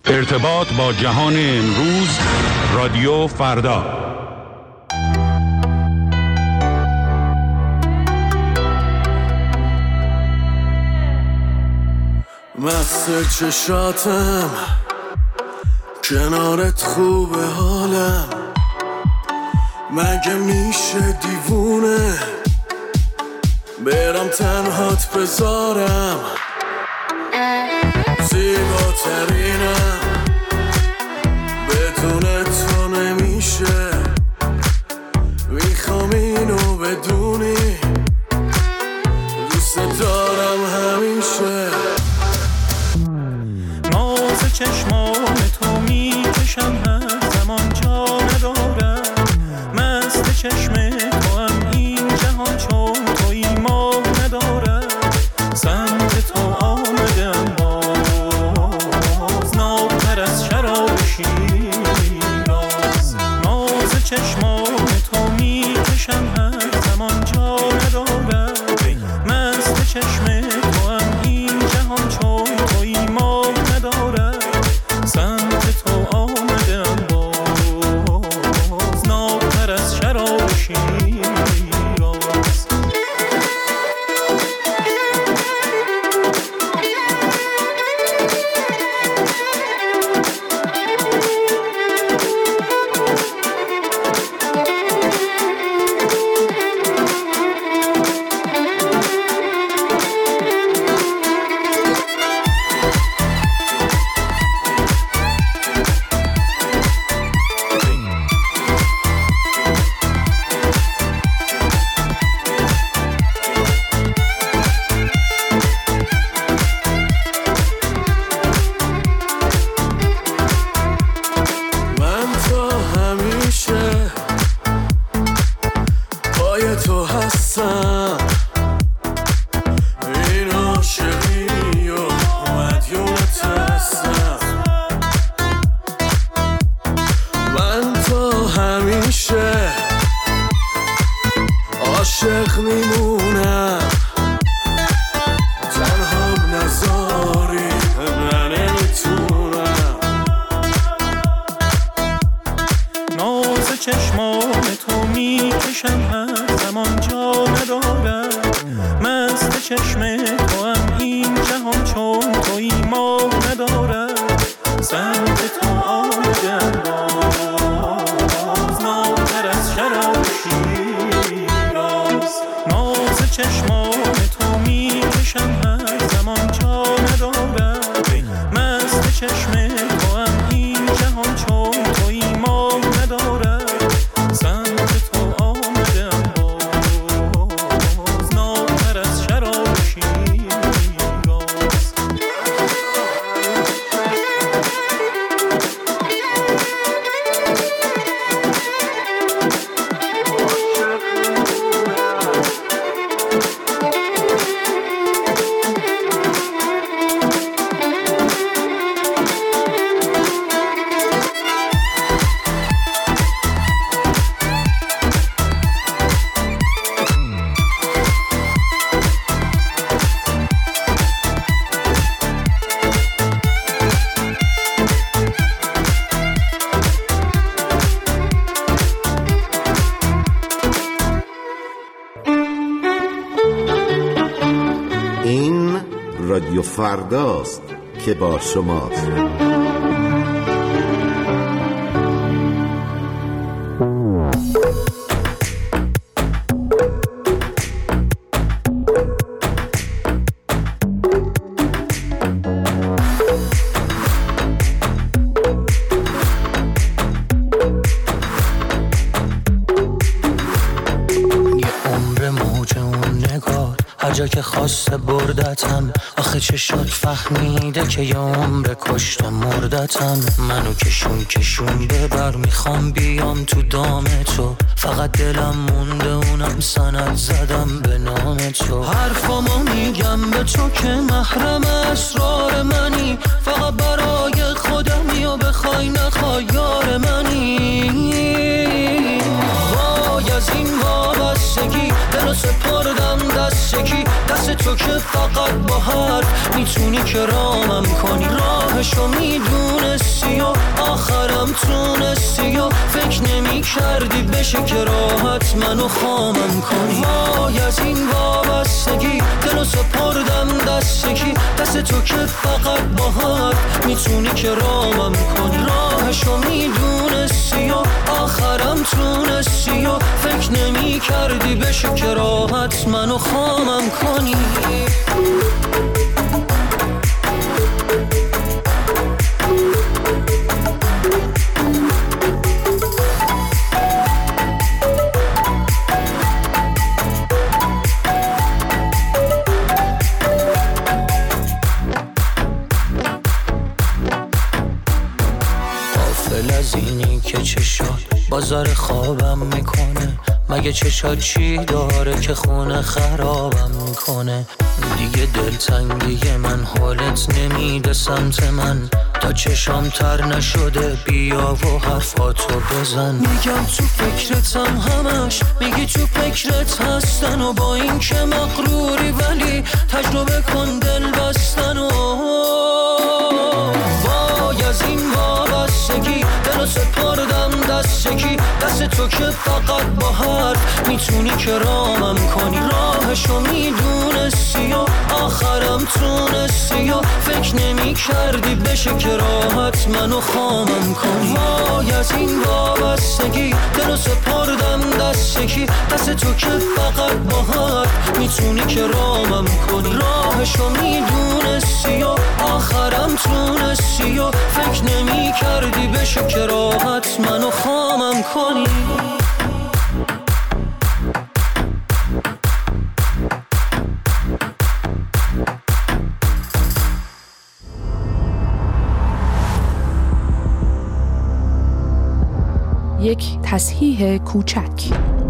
ارتباط با جهان امروز، رادیو فردا. مست چشاتم کنارت خوبه حالم، مگه میشه دیوونه برم تنهات بذارم؟ زیباترینم بدون تو نمیشه، میخوام اینو بدونی دوست دارم همیشه. ناز چشمان تو میکشم هر زمان جا ندارم، مست چشم تو هم این جهان چون توی ما ندارم، سمت تو آمدم باز نابتر از شراب شیراز. ناز چشمان تو میکشم هر زمان جا ندارم، مست چشم تو هم این جهان چون توی ما ندارم، سمت تو آمدم باز نابتر از شراب شیراز. عاشق میمونم تنهام نذاری، من نمیتونم. ناز چشمان تو میکشم هر زمان جا ندارم، مست چشم تو هم این جهان چون توی ما ندارم، سمت تو آمدم باز نابتر از شراب شیراز. ناز چشمان تو میکشم هر زمان جا ندارم، مست چشم تو هم این جهان چون توی ما ندارم، سمت تو آمدم باز نابتر از شراب شیراز. این رادیو فرداست که با شماست. جا که خواسته بردتم، آخه چه شد فهمیده که یه عمر کشته مردتم. منو کشون ببر، میخوام بیام تو دام تو، فقط دلم مونده اونم سند زدم به نام تو. حرفامو میگم به تو که محرم اسرار منی، فقط برای خودمی و بخوای نخوای یار منی. وای از این وابستگی دلو سپردم دست کی، دست تو که فقط با حرف میتونی کرامم کنی. راهشو میدونستی تونستی و فکر نمی کردی بشه که راحت منو خامم کنی. وای از این وابستگی دلو سپردم دستگی، دست تو که فقط باهات میتونی که رامم کنی. راهشو میدونستی و آخرم تونستی و فکر نمی کردی بشه که راحت منو خامم کنی. بازار خوابم میکنه، مگه چشات چی داره که خونه خرابم میکنه. دیگه دلتنگی من حالت نمیده سمت من، تا چشام تر نشده بیا و حرفاتو بزن. میگم تو فکرتم همش، میگی تو فکرت هستن و با این که مغروری ولی تجربه کن دل بستن. و وای از این وابستگی دلو سپردم دستگی، دست تو که فقط با حرف میتونی که رامم کنی. راهشو میدونستی و آخرم تونستی و فکر نمی کردی بشه که راحت منو خامم کنی. وای از این وابستگی دلو سپردم دستگی، دست تو که فقط با حرف میتونی که رامم کنی. راهشو میدونستی و آخرم تونستی و فکر نمی کردی بشه که راحت منو خامم کنی. یک تصحیح کوچک.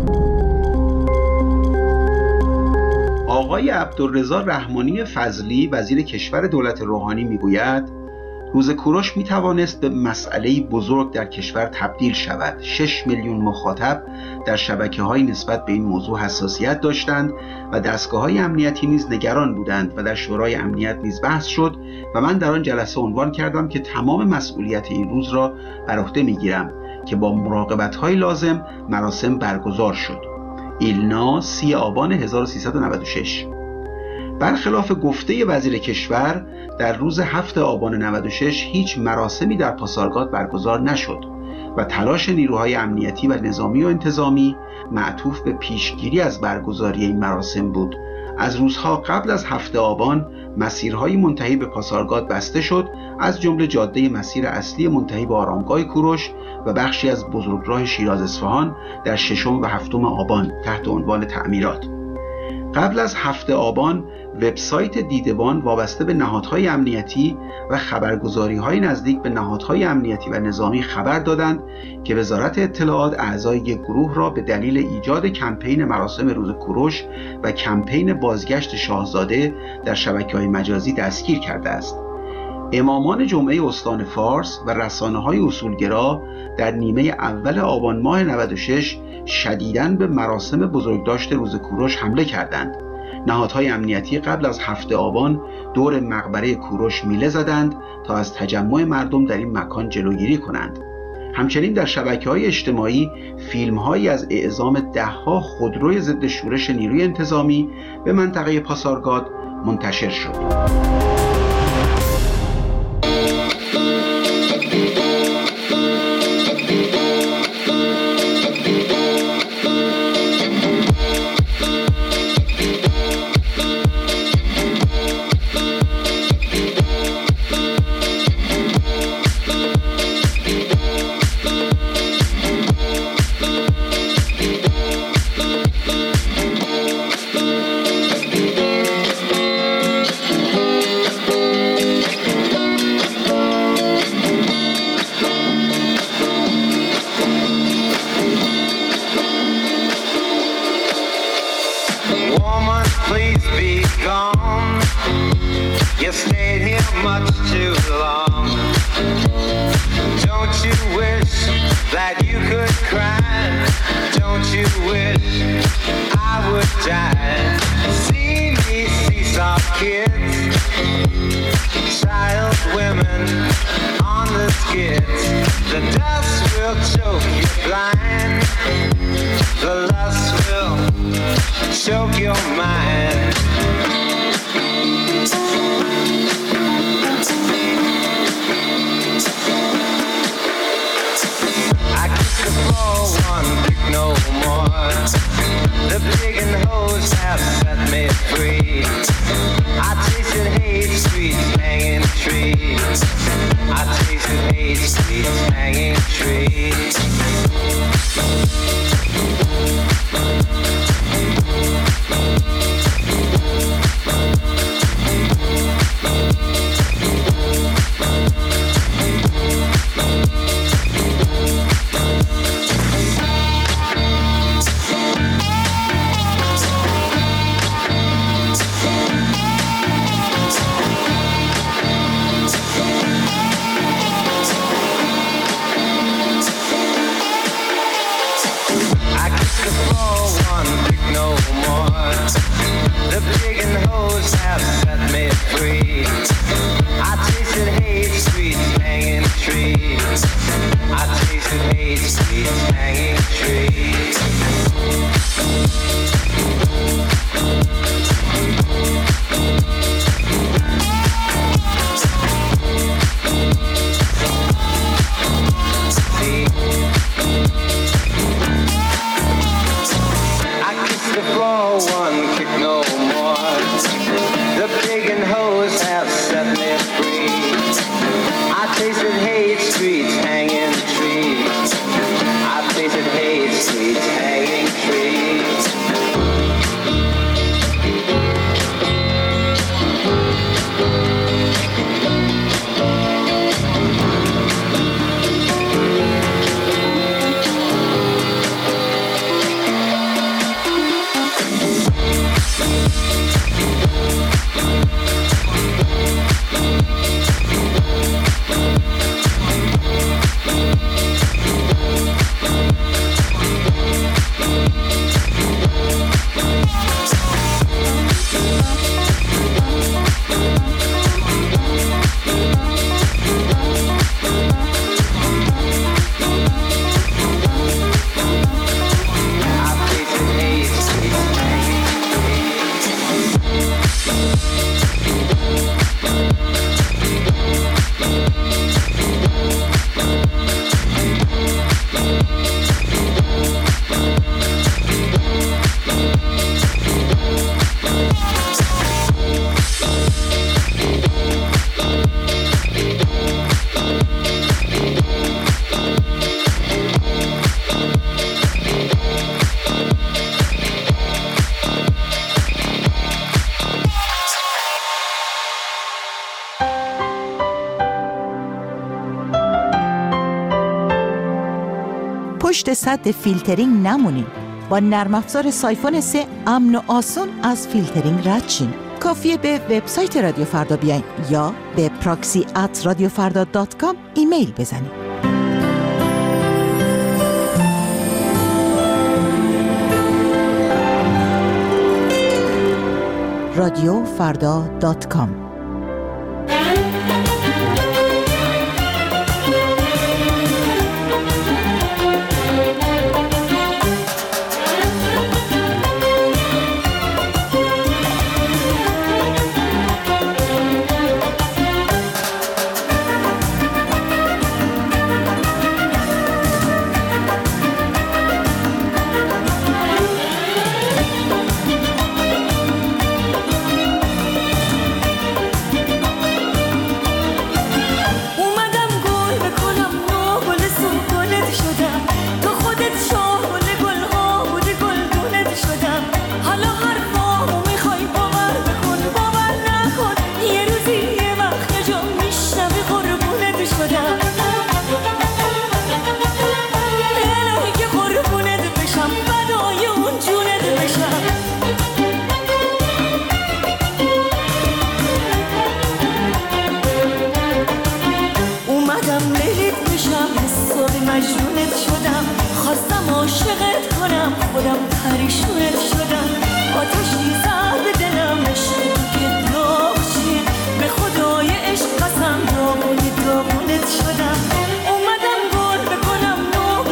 آقای عبدالرضا رحمانی فضلی وزیر کشور دولت روحانی میگوید روز کوروش میتوانست به مسئله بزرگ در کشور تبدیل شود. 6 میلیون مخاطب در شبکه‌های نسبت به این موضوع حساسیت داشتند و دستگاه‌های امنیتی نیز نگران بودند و در شورای امنیت نیز بحث شد و من در آن جلسه عنوان کردم که تمام مسئولیت این روز را بر عهده میگیرم که با مراقبت‌های لازم مراسم برگزار شد. ایلنا 30 آبان 1396. برخلاف گفته وزیر کشور در روز 7 آبان 96 هیچ مراسمی در پاسارگاد برگزار نشد و تلاش نیروهای امنیتی و نظامی و انتظامی معطوف به پیشگیری از برگزاری این مراسم بود. از روزها قبل از 7 آبان مسیرهای منتهی به پاسارگاد بسته شد، از جمله جاده مسیر اصلی منتهی به آرامگاه کوروش و بخشی از بزرگراه شیراز اصفهان در 6 و 7 آبان تحت عنوان تعمیرات. قبل از 7 آبان وبسایت دیدبان وابسته به نهادهای امنیتی و خبرگزاری‌های نزدیک به نهادهای امنیتی و نظامی خبر دادند که وزارت اطلاعات اعضای یک گروه را به دلیل ایجاد کمپین مراسم روز کوروش و کمپین بازگشت شاهزاده در شبکه‌های مجازی دستگیر کرده است. امامان جمعه استان فارس و رسانه‌های اصولگرا در نیمه اول آبان ماه 96 شدیداً به مراسم بزرگداشت روز کوروش حمله کردند. نهادهای امنیتی قبل از 7 آبان دور مقبره کوروش میله زدند تا از تجمع مردم در این مکان جلوگیری کنند. همچنین در شبکه‌های اجتماعی فیلم‌هایی از اعزام ده‌ها خودروی ضد شورش نیروی انتظامی به منطقه پاسارگاد منتشر شد. Child women on the skids, the choke you blind. The lust will choke your mind. I kiss the floor, one pick no more. The pig and hose have set me free. I tasted hate, sweet hanging trees. I tasted hate, sweet hanging trees. The pig and hose have set me free. I tasted hate, sweet hanging trees. I tasted hate, sweet hanging trees. I kissed the floor, one kick no more. The pig and hose have set me free. I tasted hate, sweet hanging trees. I tasted hate, sweet hanging trees. پشت سد فیلترینگ نمونین. با نرم افزار سایفون 3 امن و آسون از فیلترینگ رد شین. کافیه به وبسایت رادیو فردا بیاین یا به proxy@radiofarda.com ایمیل بزنین. radiofarda.com شدم اومدم گل بکنم نو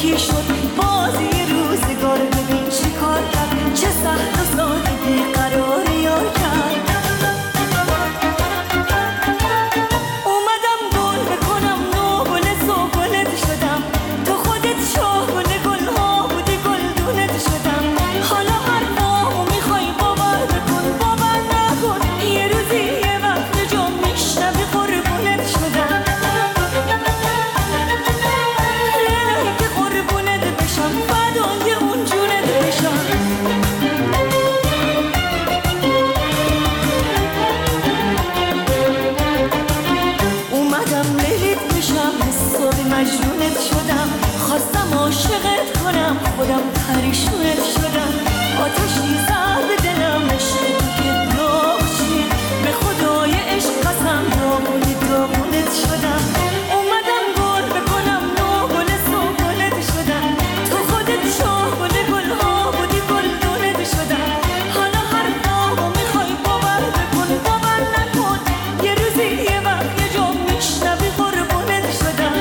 کی شد بازی روزگار ببین چی کار کرد چه سخت و ساده بیقرار یار کرد اومدم گل بکنم نو گل سوگلت شدم تو خودت شاه گل گلها بودی گلدونت شدم حالا حرفامو میخوای باور بکن باور نکن یه روزی یه وقت جا میشنوی قربونت شدم الهی که قربونت بشم فدای اون جونت بشم اومدم لیلیت بشم حسابی مجنونت شدم خواستم عاشقت کنم خودم پریشونت شدم آتشی زد به دلم عشق تو که داغ شید به خدای عشق قسم داغونی داغونت شدم اومدم گل بکنم نو گل سوگلت شدم تو خودت شاه گل گلها بودی گلدونت شدم حالا حرفامو میخوای باور بکن باور نکن یه روزی یه وقت یه جا میشنوی قربونت شدم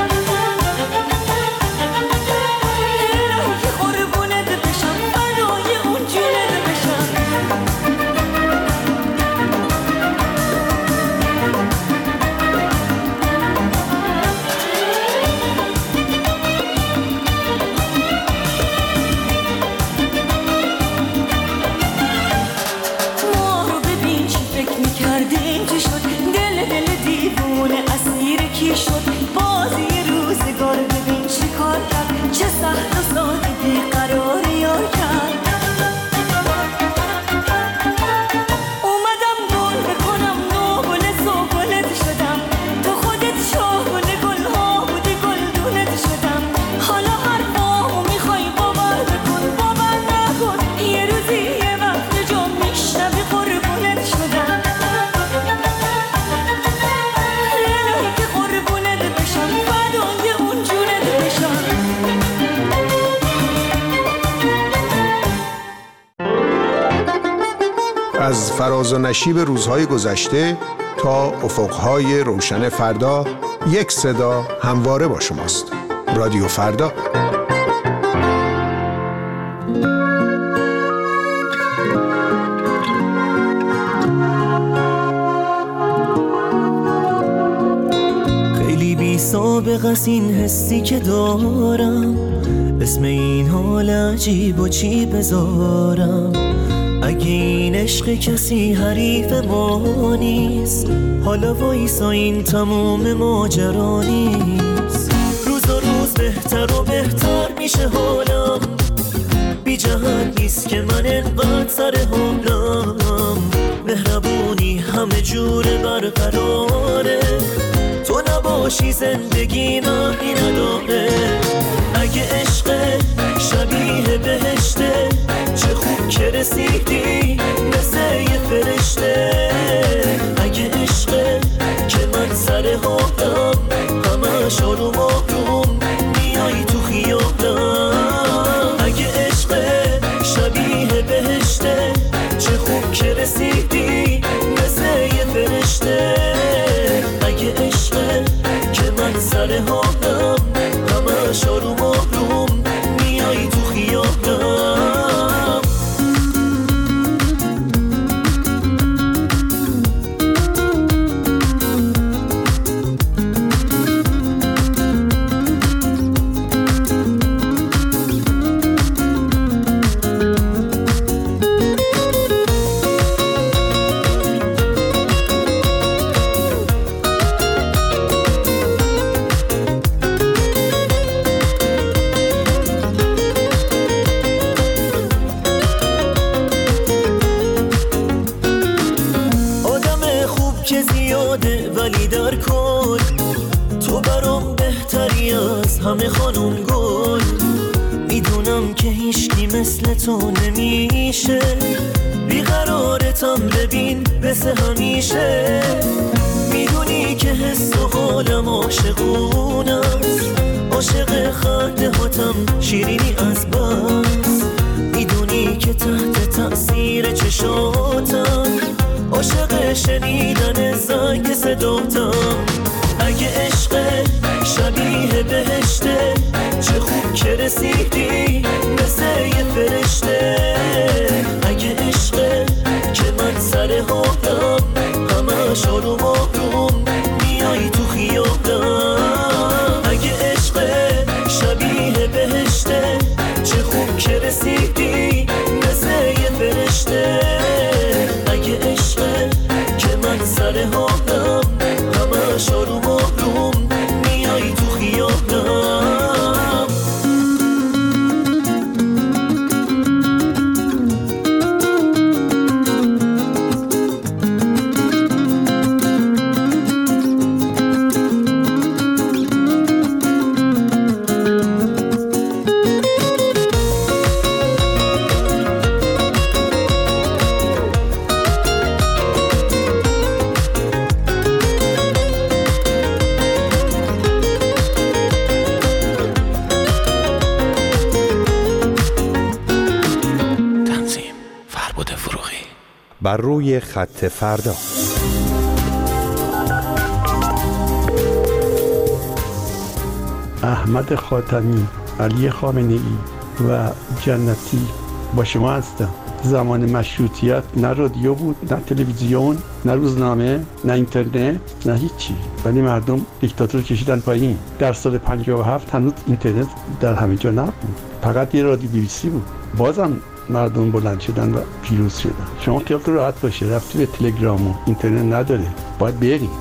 الهی که قربونت بشم فدای اون جونت بشم ما رو ببین چی فکر میکردیم چی شد دل دیوونه اسیر کی شد بازی روزگار ببین چی کار کرد چه سخت و ساده بیقرار یار کرد اومدم گل بکنم نو گل سوگلت شدم تو خودت شاه گل گلها بودی گلدونت شدم حالا حرفامو میخوای باور بکن باور نکن یه روزی یه وقت جا میشنوی قربونت شدم الهی که قربونت بشم فدای اون جونت بشم از فراز و نشیب روزهای گذشته تا افقهای روشن فردا یک صدا همواره با شماست. رادیو فردا. خیلی بی سابق است این حسی که دارم اسم این حال عجیب و چی بذارم اگه این عشق کسی حریف ما نیست حالا وایسا این تمام ماجرا نیست روز و روز بهتر و بهتر میشه حالم بی جهت نیست که من انقدر سر حالم مهربونی همه جور برقراره تو نباشی زندگی معنی نداره اگه عشق شبیه بهشته چه خوب که رسیدی مثل یه فرشته اگه عشق که من سر حالم همش آروم آروم میای تو خیالم اگه عشق شبیه بهشته چه خوب که رسیدی مثل یه فرشته اگه عشق که من سر حالم همش آروم آروم میای تو خیالم همه خانم گل میدونم که هیچکی مثل تو نمیشه بیقرارتم ببین مثل همیشه میدونی که حس و حالم عاشقونست عاشق خنده هاتم شیرینی از بس میدونی که تحت تأثیر چشاتم عاشق شنیدن زنگ صداتم اگه عشق شبیه بهشته چه خوب که رسیدی مثل یه فرشته. اگه عشقه که من سر حالم همش آروم آروم میای تو خیالم. اگه عشقه شبیه بهشته چه خوب که رسیدی مثل یه فرشته. اگه عشقه که من سر حالم همش آروم آروم میای تو خیالم. بر روی خط فردا. احمد خاتمی، علی خامنه‌ای و جنتی با شما هستم. زمان مشروطیت نه رادیو بود، نه تلویزیون، نه روزنامه، نه اینترنت، نه هیچی، ولی مردم دیکتاتور کشیدن پایین. در سال 57 هنوز اینترنت در همه جا نبود، فقط یه رادیو BBC بود. بازم مردم بلند شدن و پیروز شدن. شما خیالتون راحت باشه، رفتی به تلگرام و اینترنت نداره، باید بری.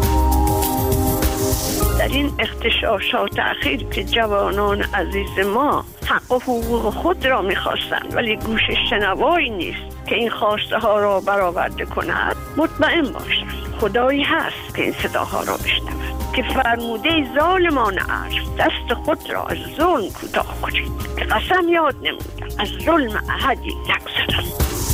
در این اغتشاشات اخیر که جوانان عزیز ما حق و حقوق خود را می‌خواستند ولی گوش شنوایی نیست که این خواسته ها را برآورده کند، مطمئن باشند خدایی هست که این صداها را بشنود که فرموده ظالمان عرش دست خود را از ظلم کوتاه کنید که قسم یاد نمودم از ظلم احدی نگذرم.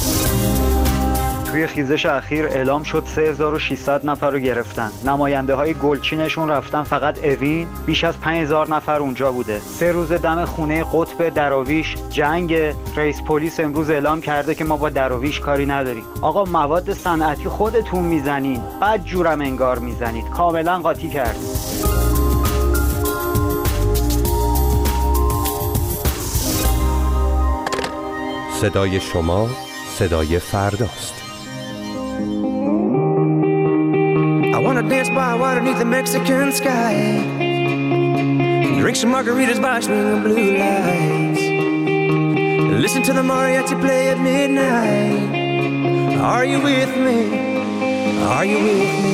توی خیزش اخیر اعلام شد 3600 نفر رو گرفتن. نماینده های گلچینشون رفتن، فقط اوین بیش از 5000 نفر اونجا بوده. 3 روز دم خونه قطب دراویش جنگ. رئیس پلیس امروز اعلام کرده که ما با دراویش کاری نداریم. آقا مواد صنعتی خودتون میزنین، بعد جورم انگار میزنید، کاملا قاطی کردید. صدای شما صدای فرداست. I wanna dance by water beneath the Mexican sky. Drink some margaritas by swinging blue lights. Listen to the mariachi play at midnight. Are you with me? Are you with me?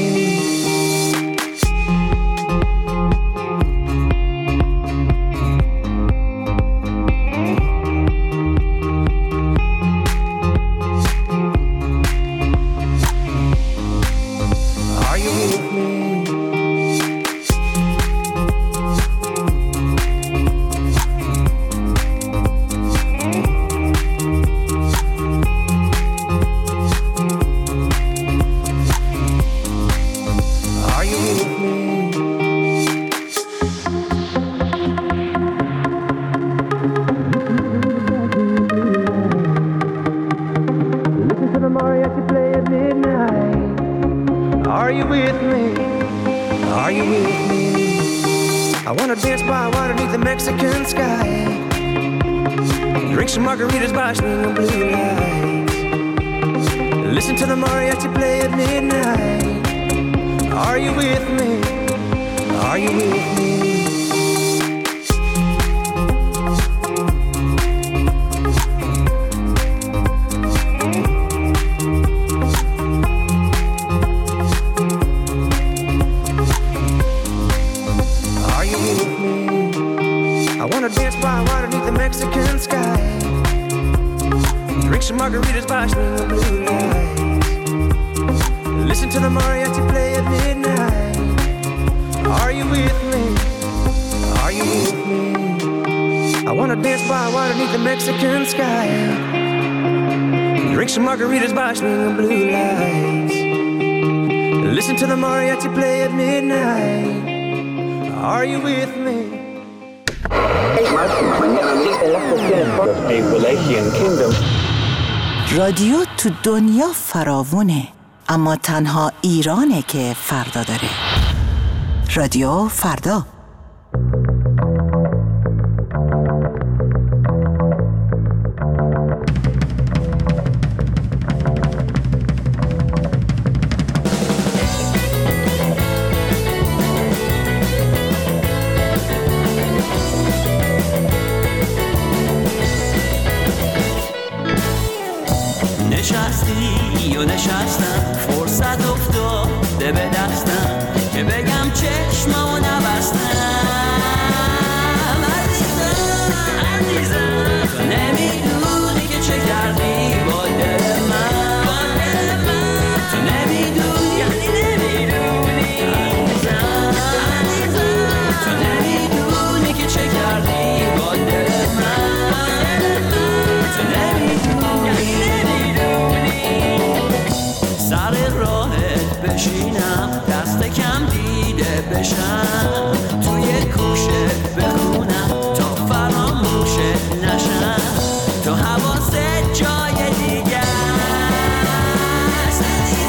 Drink some margaritas by swinging blue lights. Listen to the mariachi play at midnight. Are you with me? Are you with me? Mexican sky. Drink some margaritas by swinging blue lights. Listen to the mariachi play at midnight. Are you with me? Are you with me? I wanna dance by water beneath the Mexican sky. Drink some margaritas by swinging blue lights. Listen to the mariachi play at midnight. Are you with me? رادیو تو دنیا فراوونه، اما تنها ایرانه که فردا داره. رادیو فردا. نشستم فرصت افتاده به دستم که بگم چشممو نبستم. عزیزم تو نمیدونی که چه کردی با دل من، تو نمیدونی یعنی نمیدونی. عزیزم تو نمیدونی که چه کردی با دل من، تو نمیدونی یعنی نمیدونی. سر راهت بشینم دست کم دیده بشم، توی کوشت بخونم تا فراموشت نشم، تو حواست جای دیگه است.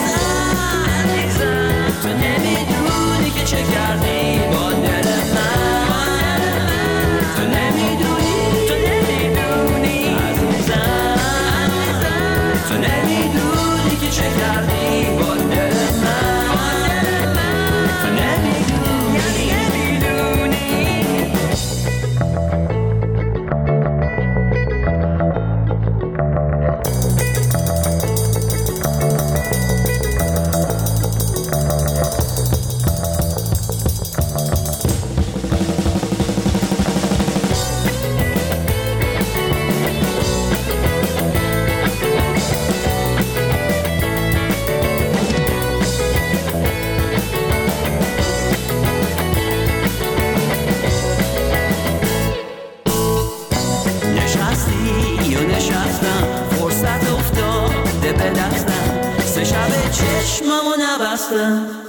عزیزم تو نمیدونی که چه کردی با دل من، تو نمیدونی، تو نمیدونی. عزیزم تو نمیدونی که چه کردی با دل من، تو نمیدونی یعنی نمیدونی. نشستی و نشستم فرصت افتاده به دستم، سه شب چشممو نبستم.